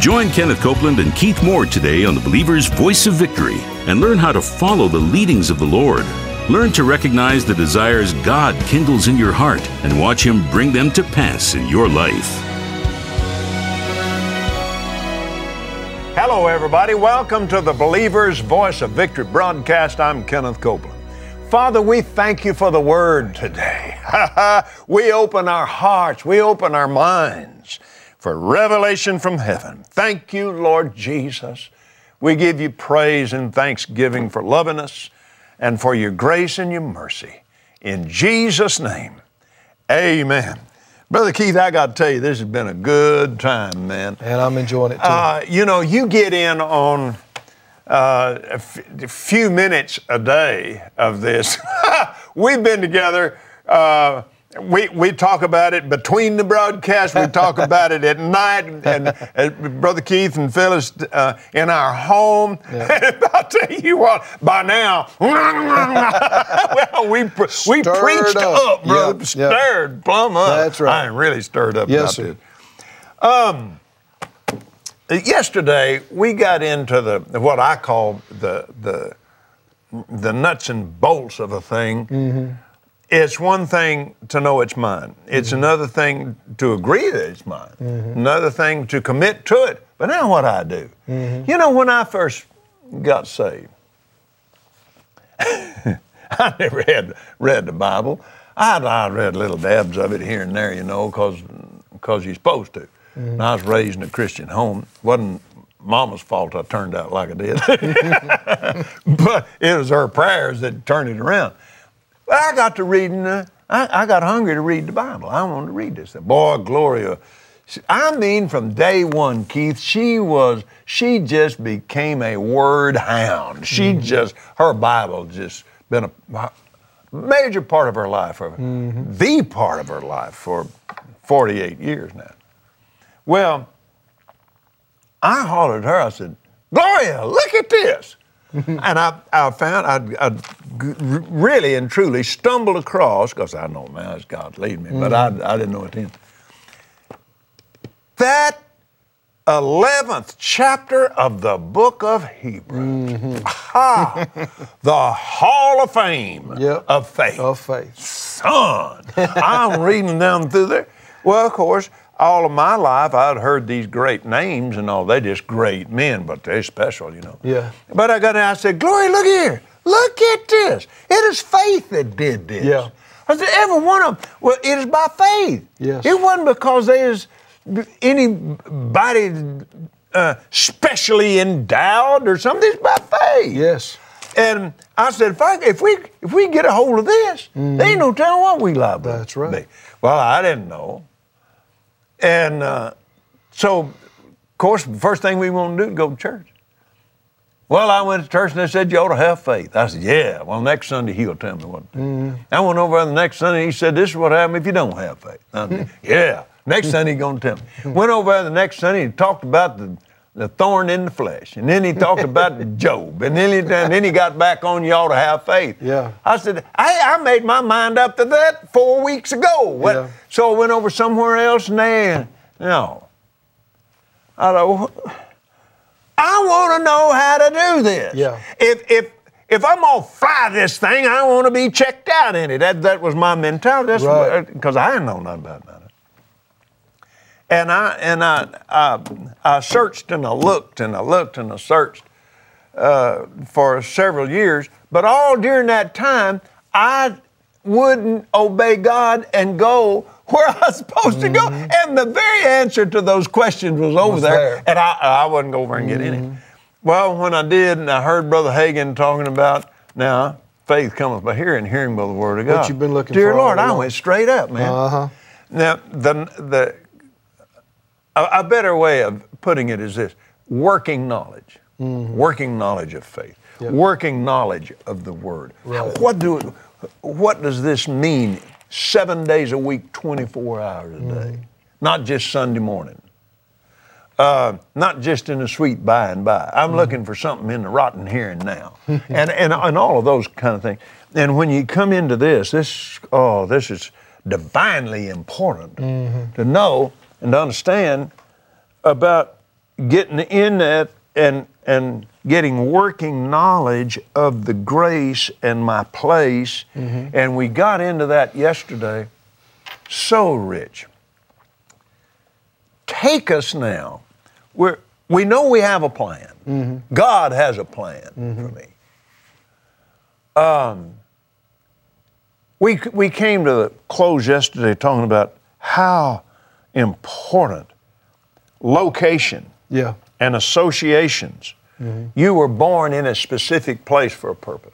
Join Kenneth Copeland and Keith Moore today on the Believer's Voice of Victory and learn how to follow the leadings of the Lord. Learn to recognize the desires God kindles in your heart and watch Him bring them to pass in your life. Hello, everybody. Welcome to the Believer's Voice of Victory broadcast. I'm Kenneth Copeland. Father, we thank you for the Word today. We open our hearts, we open our minds for revelation from heaven. Thank you, Lord Jesus. We give you praise and thanksgiving for loving us and for your grace and your mercy. In Jesus' name, amen. Brother Keith, I got to tell you, this has been a good time, man. And I'm enjoying it too. You get in on a few minutes a day of this. We've been together. We talk about it between the broadcasts. We talk about it at night. And Brother Keith and Phyllis in our home. Yeah. I'll tell you what, by now, well, we preached up, brother. Yep. Stirred plumb up. That's right. I am really stirred up yes, about sir. this. Yesterday, we got into what I call the nuts and bolts of a thing. Mm-hmm. It's one thing to know it's mine. It's mm-hmm. another thing to agree that it's mine. Mm-hmm. Another thing to commit to it. But now what I do. Mm-hmm. You know, when I first got saved, I never had read the Bible. I read little dabs of it here and there, you know, because you're supposed to. Mm-hmm. And I was raised in a Christian home. It wasn't Mama's fault I turned out like I did. But it was her prayers that turned it around. I got to reading, I got hungry to read the Bible. I wanted to read this. Boy, Gloria, I mean from day one, Keith, she just became a word hound. Her Bible just been a major part of her life, mm-hmm. the part of her life for 48 years now. Well, I hollered at her, I said, Gloria, look at this. And I found I'd really and truly stumbled across, because I know now it's God's leading me, mm-hmm. but I didn't know it then. That 11th chapter of the book of Hebrews. Mm-hmm. The Hall of Fame of faith. Of faith. Son, I'm reading down through there. Well, of course, all of my life, I'd heard these great names and all. They're just great men, but they're special, you know. Yeah. But I got in, I said, Gloria, look here. Look at this. It is faith that did this. Yeah. I said, every one of them, well, it is by faith. Yes. It wasn't because there's anybody specially endowed or something. It's by faith. Yes. And I said, if we get a hold of this, mm-hmm. there ain't no telling what we liable to be. That's right. Well, I didn't know. And so, of course, the first thing we want to do is go to church. Well, I went to church and they said, you ought to have faith. I said, yeah. Well, next Sunday he'll tell me what to do. Mm-hmm. I went over there the next Sunday and he said, this is what happens if you don't have faith. I said, yeah. Next Sunday he's going to tell me. Went over there the next Sunday and he talked about the thorn in the flesh. And then he talked about Job. And then he got back on, you ought to have faith. Yeah. I said, I made my mind up to that 4 weeks ago. Yeah. So I went over somewhere else and no. I want to know how to do this. Yeah. If I'm going to fly this thing, I want to be checked out in it. That was my mentality. That's right. Because I didn't know nothing about it. And I searched and I looked and I looked and I searched for several years. But all during that time, I wouldn't obey God and go where I was supposed to go. And the very answer to those questions was over there. And I wouldn't go over and get in it. Well, when I did, and I heard Brother Hagin talking about, now, faith cometh by hearing, hearing by the word of God. What you've been looking Dear for. Lord, I went straight up, man. Uh-huh. Now, a better way of putting it is this: working knowledge. Mm-hmm. Working knowledge of faith. Yep. Working knowledge of the Word. Right. What does this mean 7 days a week, 24 hours a day? Mm-hmm. Not just Sunday morning. Not just in the sweet by and by. I'm looking for something in the rotten here and now. and all of those kind of things. And when you come into this is divinely important to know and to understand about getting in that and getting working knowledge of the grace and my place, and we got into that yesterday. So rich. Take us now. We know we have a plan. God has a plan for me. We came to the close yesterday talking about how important location and associations. You were born in a specific place for a purpose.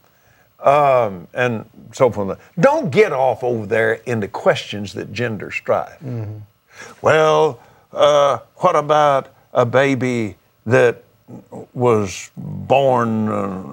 And so forth. Don't get off over there into questions that gender strife. Well, what about a baby that was born,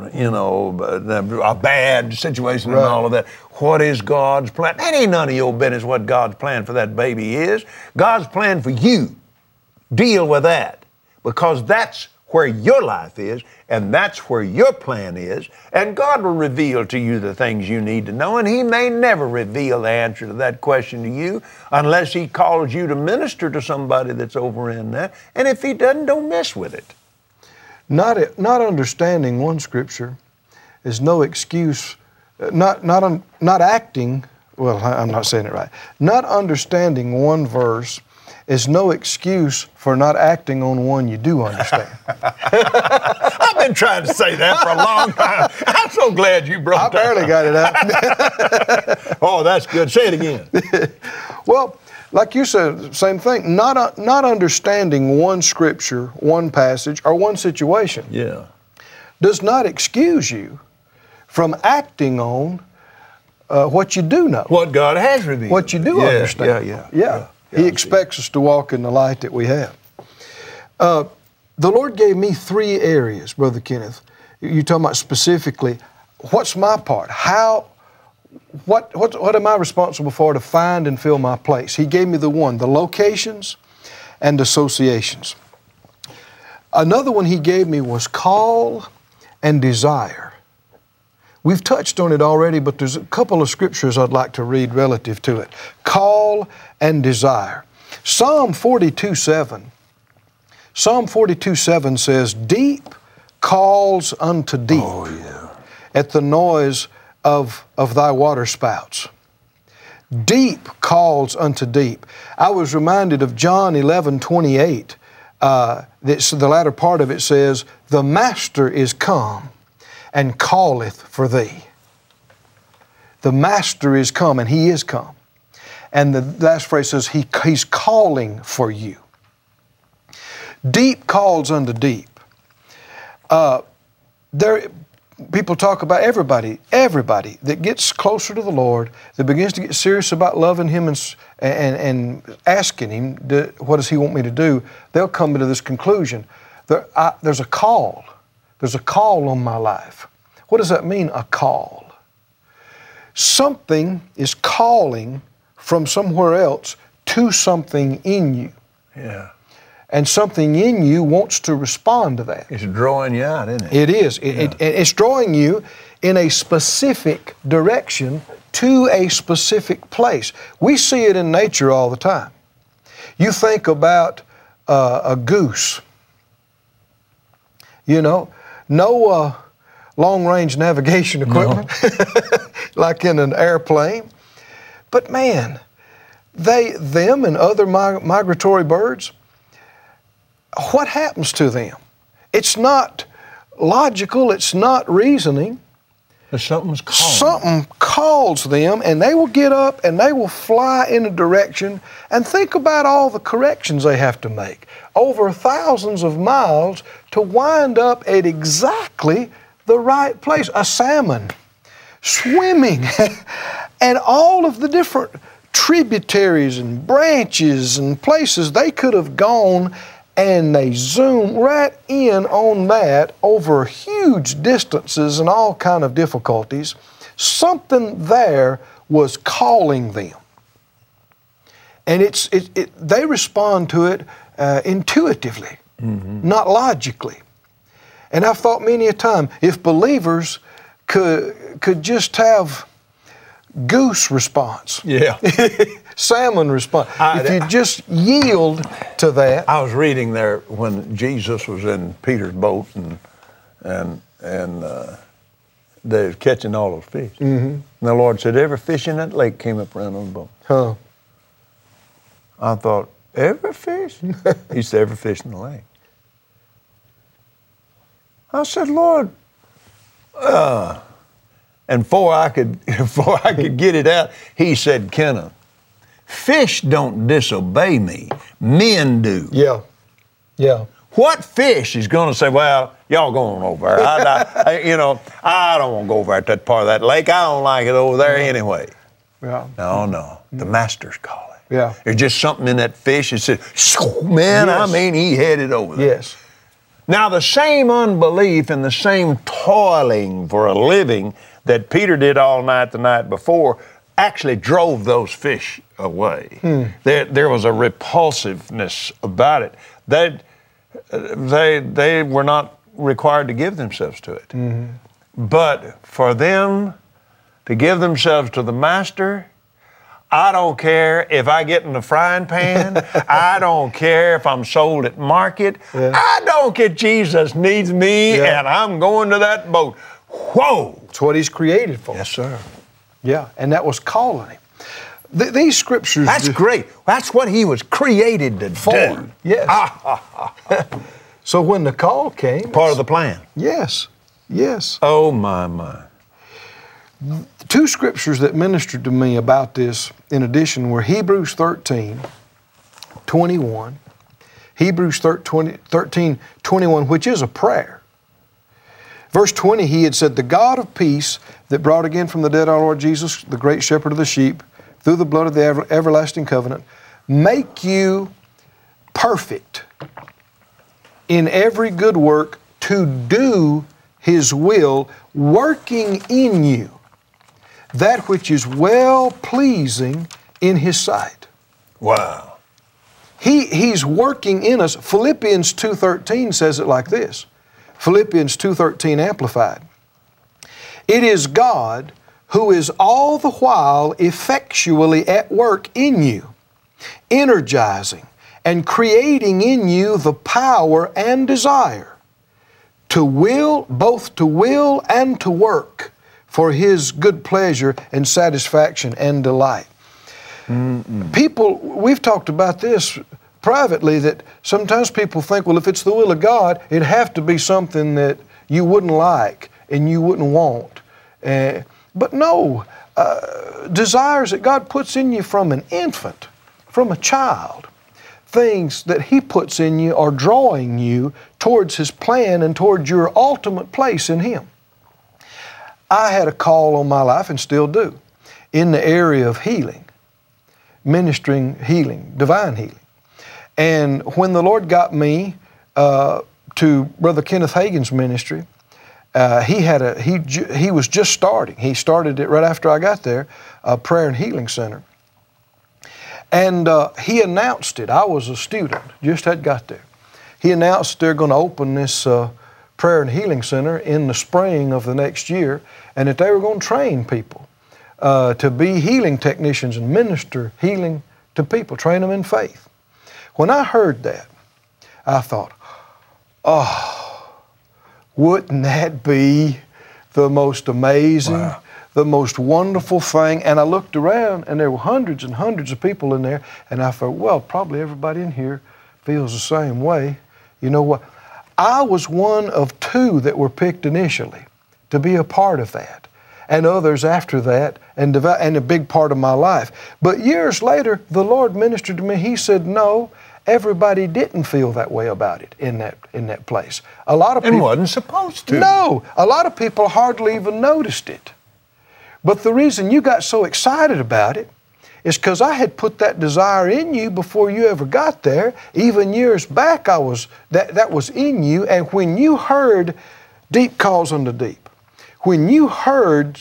a bad situation and all of that? What is God's plan? That ain't none of your business what God's plan for that baby is. God's plan for you. Deal with that, because that's where your life is, and that's where your plan is, and God will reveal to you the things you need to know, and He may never reveal the answer to that question to you unless He calls you to minister to somebody that's over in that, and if He doesn't, don't mess with it. Not understanding one scripture is no excuse, not acting, well, I'm not saying it right. Not understanding one verse is no excuse for not acting on one you do understand. I've been trying to say that for a long time. I'm so glad you brought that. I barely got it out. Oh, that's good. Say it again. Well, like you said, same thing. Not understanding one scripture, one passage, or one situation does not excuse you from acting on what you do know. What God has revealed. What you do understand. Yeah. He expects us to walk in the light that we have. The Lord gave me 3 areas, Brother Kenneth. You're talking about specifically, what's my part? What am I responsible for to find and fill my place? He gave me the locations and associations. Another one He gave me was call and desire. We've touched on it already, but there's a couple of scriptures I'd like to read relative to it. Call and desire. Psalm 42:7 says, deep calls unto deep at the noise of thy waterspouts. Deep calls unto deep. I was reminded of John 11:28. The latter part of it says, the Master is come and calleth for thee. The Master is come, and He is come. And the last phrase says, He's calling for you. Deep calls unto deep. People talk about everybody that gets closer to the Lord, that begins to get serious about loving Him and asking Him, what does He want me to do? They'll come to this conclusion. There's a call. There's a call on my life. What does that mean, a call? Something is calling from somewhere else to something in you. Yeah. And something in you wants to respond to that. It's drawing you out, isn't it? It is. It's drawing you in a specific direction to a specific place. We see it in nature all the time. You think about a goose. No long-range navigation equipment like in an airplane. But man, them and other migratory birds, what happens to them? It's not logical, it's not reasoning. Something's calling. Something calls them, and they will get up and they will fly in a direction, and think about all the corrections they have to make over thousands of miles to wind up at exactly the right place. A salmon swimming and all of the different tributaries and branches and places they could have gone, and they zoom right in on that over huge distances and all kind of difficulties. Something there was calling them. And they respond to it intuitively, not logically. And I've thought many a time, if believers could just have goose response. Yeah. salmon respond. If you just yield to that. I was reading there when Jesus was in Peter's boat and they were catching all those fish. Mm-hmm. And the Lord said, every fish in that lake came up around on the boat. Huh. I thought, every fish? He said, every fish in the lake. I said, Lord, and before I could get it out, he said, Kenneth, fish don't disobey me, men do. Yeah, yeah. What fish is going to say, well, y'all going over there? I don't want to go over at that part of that lake. I don't like it over there anyway. Yeah. No. The master's calling. Yeah. There's just something in that fish that said, man, yes. I mean, he headed over there. Yes. Now, the same unbelief and the same toiling for a living that Peter did all night the night before actually drove those fish away. There was a repulsiveness about it. They were not required to give themselves to it. Mm-hmm. But for them to give themselves to the Master, I don't care if I get in the frying pan. I don't care if I'm sold at market. Yeah. I don't care. Jesus needs me, and I'm going to that boat. Whoa! That's what he's created for. Yes, sir. Yeah, and that was calling him. These scriptures... That's great. That's what he was created to do. Yes. So when the call came... Part of the plan. Yes. Oh, my. Two scriptures that ministered to me about this, in addition, were Hebrews 13:21. Hebrews 13:21, which is a prayer. Verse 20, he had said, the God of peace that brought again from the dead our Lord Jesus, the great shepherd of the sheep, through the blood of the everlasting covenant, make you perfect in every good work to do his will, working in you that which is well-pleasing in his sight. Wow. He's working in us. Philippians 2:13 says it like this. Philippians 2:13 Amplified. It is God who is all the while effectually at work in you, energizing and creating in you the power and desire to will, both to will and to work for his good pleasure and satisfaction and delight. Mm-mm. People, we've talked about this privately, that sometimes people think, well, if it's the will of God, it'd have to be something that you wouldn't like and you wouldn't want. But no, desires that God puts in you from an infant, from a child, things that he puts in you are drawing you towards his plan and towards your ultimate place in him. I had a call on my life, and still do, in the area of healing, ministering healing, divine healing. And when the Lord got me to Brother Kenneth Hagin's ministry, he was just starting. He started it right after I got there, a prayer and healing center. And he announced it. I was a student, just had got there. He announced they're going to open this prayer and healing center in the spring of the next year, and that they were going to train people to be healing technicians and minister healing to people, train them in faith. When I heard that, I thought, oh, wouldn't that be the most amazing, the most wonderful thing? And I looked around, and there were hundreds and hundreds of people in there, and I thought, well, probably everybody in here feels the same way. You know what? I was one of two that were picked initially to be a part of that, and others after that, and a big part of my life. But years later, the Lord ministered to me. He said, no, everybody didn't feel that way about it in that place. A lot of people, and wasn't supposed to. No, a lot of people hardly even noticed it. But the reason you got so excited about it is because I had put that desire in you before you ever got there. Even years back, that was in you. And when you heard deep calls unto deep, when you heard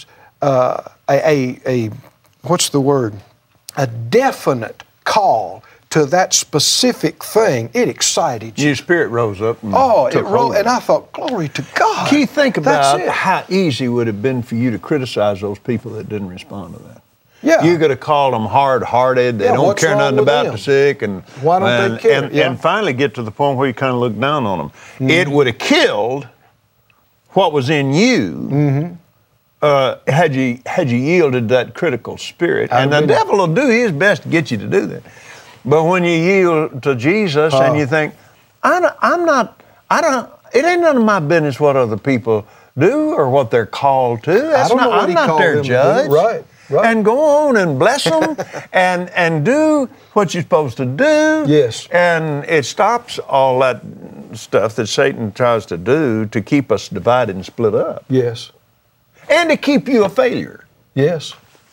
what's the word? A definite call to that specific thing, it excited you. Your spirit rose up. And it rose, and I thought, glory to God. Can you think about how easy it would have been for you to criticize those people that didn't respond to that? Yeah. You could have called them hard-hearted. They don't what's care wrong nothing with about them? the sick, and Why don't they care? And finally get to the point where you kind of look down on them. Mm-hmm. It would have killed what was in you. Mm-hmm. Had you yielded that critical spirit, and the devil will do his best to get you to do that. But when you yield to Jesus and you think, it ain't none of my business what other people do or what they're called to. I'm not their judge. Right. And go on and bless them and do what you're supposed to do. Yes. And it stops all that stuff that Satan tries to do to keep us divided and split up. Yes. And to keep you a failure. Yes.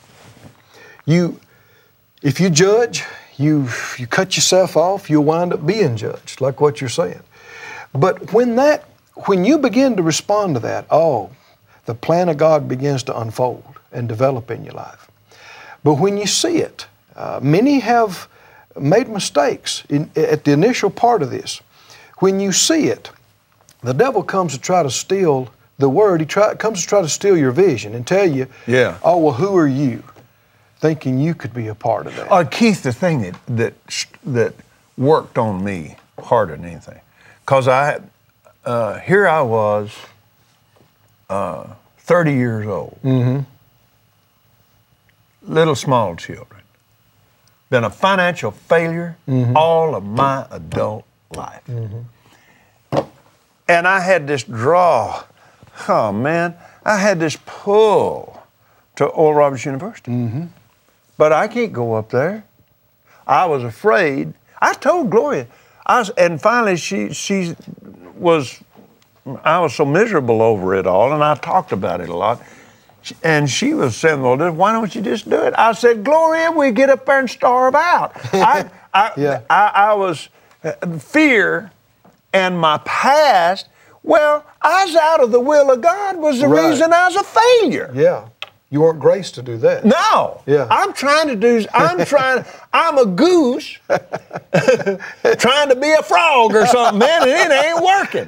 If you judge, you cut yourself off, you'll wind up being judged, like what you're saying. But when you begin to respond to that, the plan of God begins to unfold and develop in your life. But when you see it, many have made mistakes at the initial part of this. When you see it, the devil comes to try to steal the word. He comes to try to steal your vision and tell you, who are you? Thinking you could be a part of that. Keith, the thing that worked on me harder than anything, because here I was, 30 years old, little small children, been a financial failure all of my adult life. And I had this draw, I had this pull to Oral Roberts University. But I can't go up there. I was afraid. I told Gloria, and finally I was so miserable over it all, and I talked about it a lot. And she was saying, well, why don't you just do it? I said, Gloria, we get up there and starve out. I was, fear and my past, I was out of the will of God was the reason I was a failure. Yeah. You weren't graced to do that. No. Yeah. I'm a goose trying to be a frog or something, man, and it ain't working.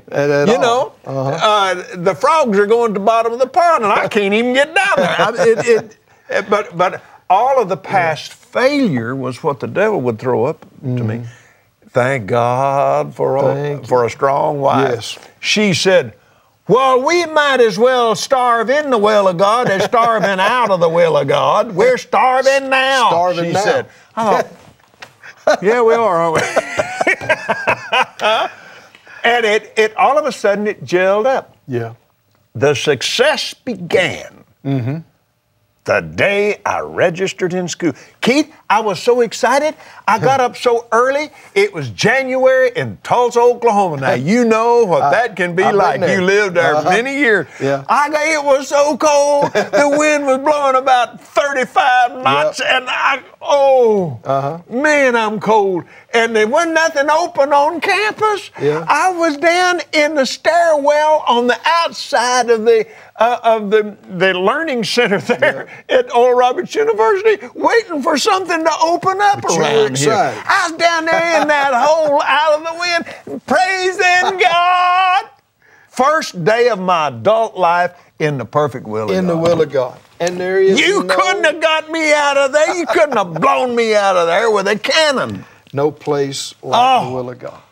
The frogs are going to the bottom of the pond, and I can't even get down there. But all of the past failure was what the devil would throw up to me. Thank God for a strong wife. Yes. She said, well, we might as well starve in the will of God as starving out of the will of God. We're starving now, she said. I thought, yeah, we are, aren't we? And it all of a sudden, it gelled up. Yeah. The success began the day I registered in school. Keith, I was so excited. I got up so early. It was January in Tulsa, Oklahoma. Now, you know what that can be like. You lived there many years. Yeah. It was so cold. The wind was blowing about 35 knots, and man, I'm cold. And there wasn't nothing open on campus. Yeah. I was down in the stairwell on the outside of the learning center there at Oral Roberts University, waiting for something to open up around here. I was down there in that hole out of the wind, praising God. First day of my adult life in the perfect will of God. In the will of God. And there is couldn't have got me out of there. You couldn't have blown me out of there with a cannon. No place like the will of God.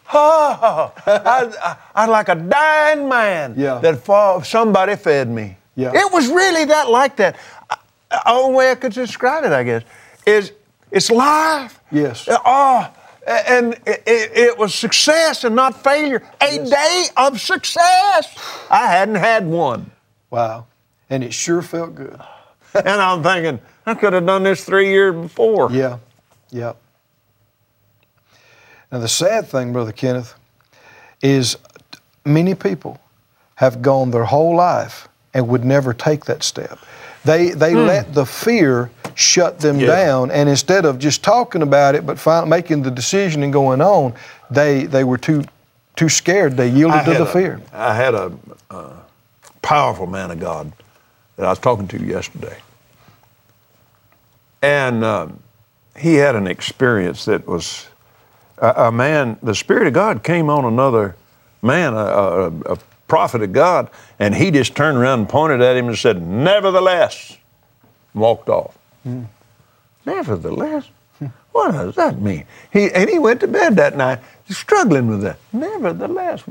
I like a dying man that somebody fed me. Yeah. It was really like that. The only way I could describe it, I guess, is it's life. Yes. And it was success and not failure. A day of success. I hadn't had one. Wow. And it sure felt good. And I'm thinking, I could have done this 3 years before. Yeah. Yeah. Now, the sad thing, Brother Kenneth, is many people have gone their whole life and would never take that step. They let the fear shut them down, and instead of just talking about it but making the decision and going on, they were too scared. They yielded to the fear. I had a powerful man of God that I was talking to yesterday. And he had an experience that was a man, the Spirit of God came on another man, a prophet of God, and he just turned around and pointed at him and said, nevertheless, and walked off. Nevertheless? What does that mean? He went to bed that night struggling with that. Nevertheless.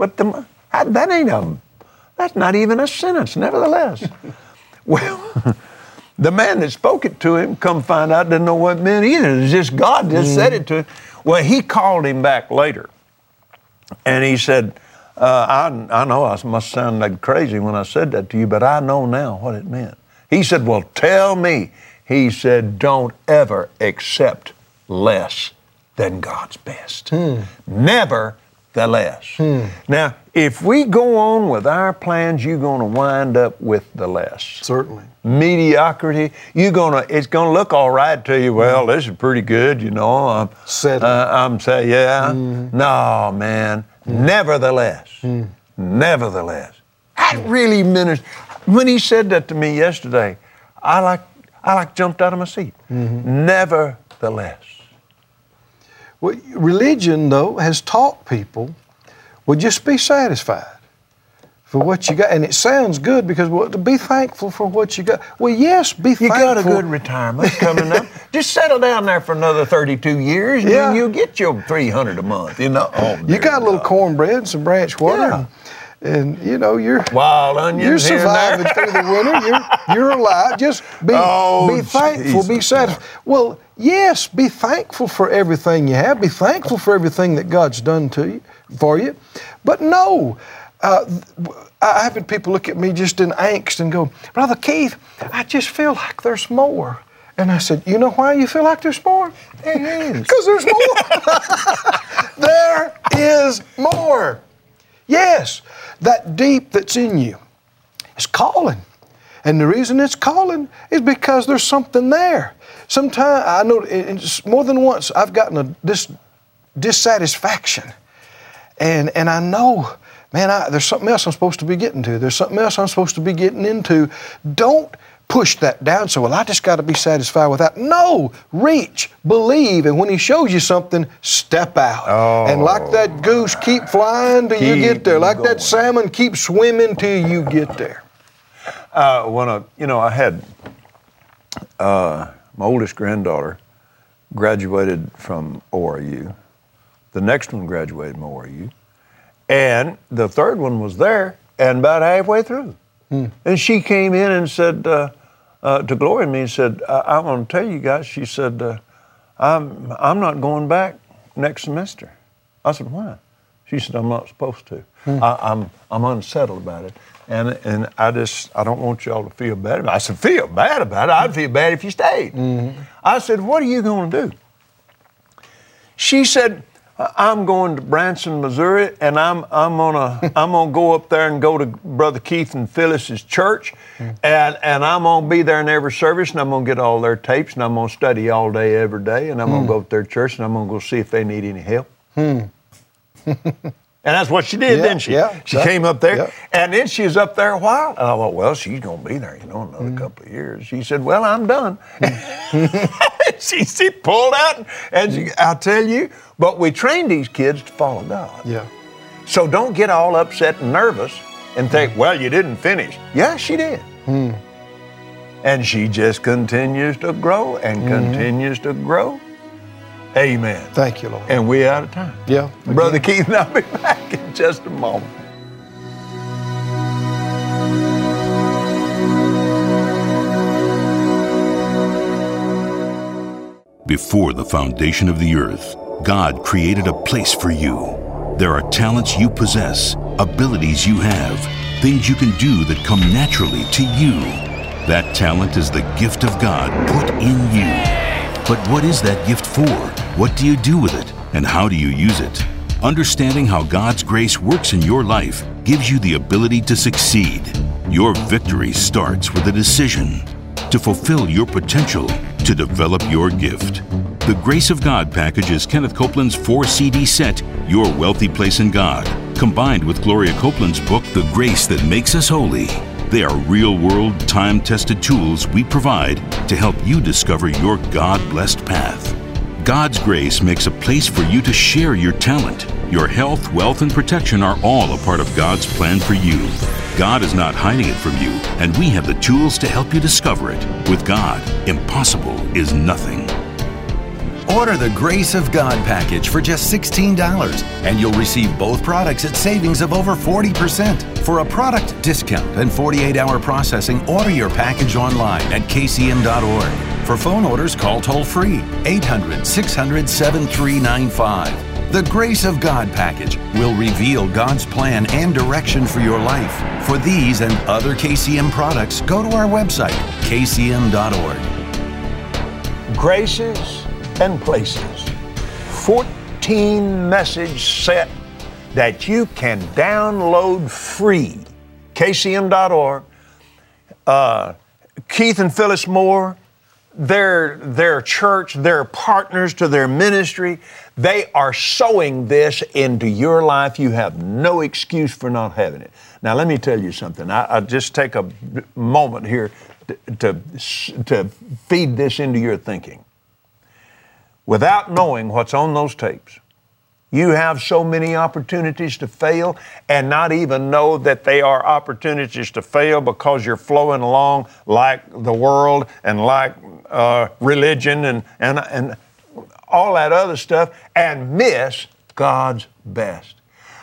That's not even a sentence, nevertheless. Well, the man that spoke it to him, come find out, didn't know what it meant either. It's just God just said it to him. Well, he called him back later. And he said, I know I must sound like crazy when I said that to you, but I know now what it meant. He said, well, tell me. He said, don't ever accept less than God's best. Nevertheless. Now, if we go on with our plans, you're going to wind up with the less. Certainly. Mediocrity, it's going to look all right to you. Well, this is pretty good, you know. I'm saying, yeah. No, man. Nevertheless. Nevertheless. That really ministers. When he said that to me yesterday, I jumped out of my seat. Nevertheless. Well, religion, though, has taught people, well, just be satisfied for what you got. And it sounds good because, well, to be thankful for what you got. Well, yes, be thankful. You got a good retirement coming up. Just settle down there for another 32 years, and then you'll get your $300 a month, you know. You got a little cornbread, some branch water. Yeah. And you know you're wild onions. You're surviving through the winter. You're alive. Just be thankful. Be satisfied. Well, yes, be thankful for everything you have. Be thankful for everything that God's done for you. But no, I've had people look at me just in angst and go, Brother Keith, I just feel like there's more. And I said, you know why you feel like there's more? Because there's more. There is more. Yes, that deep that's in you is calling. And the reason it's calling is because there's something there. Sometimes, I know more than once, I've gotten this dissatisfaction. And I know, man, there's something else I'm supposed to be getting to. There's something else I'm supposed to be getting into. Don't push that down. So, well, I just got to be satisfied with that. No, reach, believe, and when He shows you something, step out. And like that goose, keep flying till you get there. Like that salmon, keep swimming till you get there. I had my oldest granddaughter graduated from ORU. The next one graduated from ORU. And the third one was there and about halfway through. And she came in and said, to Gloria and me, and said, I want to tell you guys, she said, I'm not going back next semester. I said, why? She said, I'm not supposed to. I'm unsettled about it. And I don't want y'all to feel bad about it. I said, feel bad about it? I'd feel bad if you stayed. I said, what are you going to do? She said, I'm going to Branson, Missouri, and I'm gonna go up there and go to Brother Keith and Phyllis's church, and I'm gonna be there in every service, and I'm gonna get all their tapes, and I'm gonna study all day, every day, and I'm gonna go to their church, and I'm gonna go see if they need any help. And that's what she did, didn't she? Yeah. She came up there, and then she was up there a while. And I thought, well, she's going to be there, another couple of years. She said, well, I'm done. she pulled out, and I'll tell you, but we trained these kids to follow God. Yeah. So don't get all upset and nervous and think, well, you didn't finish. Yeah, she did. And she just continues to grow and continues to grow. Amen. Thank you, Lord. And we're out of time. Yeah. Brother Keith and I'll be back in just a moment. Before the foundation of the earth, God created a place for you. There are talents you possess, abilities you have, things you can do that come naturally to you. That talent is the gift of God put in you. But what is that gift for? What do you do with it? And how do you use it? Understanding how God's grace works in your life gives you the ability to succeed. Your victory starts with a decision to fulfill your potential, to develop your gift. The Grace of God package is Kenneth Copeland's 4-CD set, Your Wealthy Place in God, combined with Gloria Copeland's book, The Grace That Makes Us Holy. They are real-world, time-tested tools we provide to help you discover your God-blessed path. God's grace makes a place for you to share your talent. Your health, wealth, and protection are all a part of God's plan for you. God is not hiding it from you, and we have the tools to help you discover it. With God, impossible is nothing. Order the Grace of God package for just $16, and you'll receive both products at savings of over 40%. For a product discount and 48-hour processing, order your package online at kcm.org. For phone orders, call toll-free 800-600-7395. The Grace of God package will reveal God's plan and direction for your life. For these and other KCM products, go to our website, kcm.org. Graces and places. 14 message set that you can download free. KCM.org. Keith and Phyllis Moore, their church, their partners to their ministry, they are sowing this into your life. You have no excuse for not having it. Now, let me tell you something. I'll just take a moment here to feed this into your thinking. Without knowing what's on those tapes, you have so many opportunities to fail and not even know that they are opportunities to fail because you're flowing along like the world and like religion and all that other stuff and miss God's best.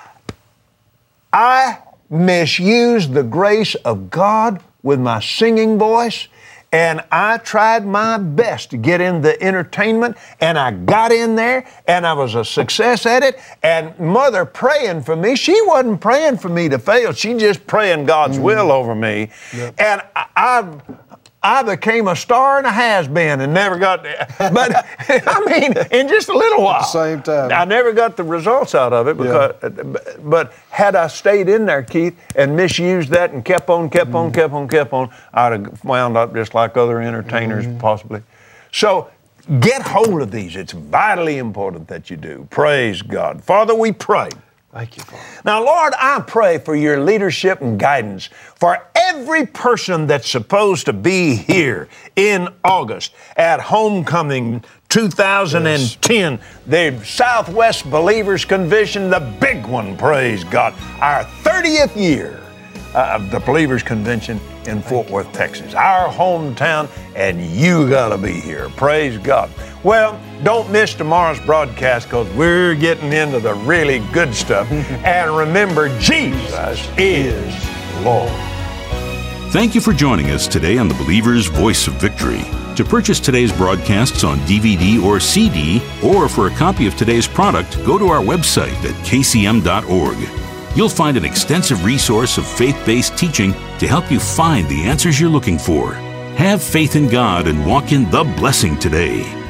I misused the grace of God with my singing voice, and I tried my best to get in the entertainment, and I got in there, and I was a success at it. And Mother praying for me, she wasn't praying for me to fail. She just praying God's will over me. Yep. And I became a star and a has-been and never got there. But, I mean, in just a little while. At the same time. I never got the results out of it. Because, but had I stayed in there, Keith, and misused that and kept on, I'd have wound up just like other entertainers possibly. So get hold of these. It's vitally important that you do. Praise God. Father, we pray. Thank you, Father. Now, Lord, I pray for your leadership and guidance for every person that's supposed to be here in August at Homecoming 2010, the Southwest Believers Convention, the big one, praise God, our 30th year of the Believers Convention in Fort Worth, Texas, our hometown, and you got to be here. Praise God. Well, don't miss tomorrow's broadcast because we're getting into the really good stuff. And remember, Jesus is Lord. Thank you for joining us today on the Believer's Voice of Victory. To purchase today's broadcasts on DVD or CD, or for a copy of today's product, go to our website at kcm.org. You'll find an extensive resource of faith-based teaching to help you find the answers you're looking for. Have faith in God and walk in the blessing today.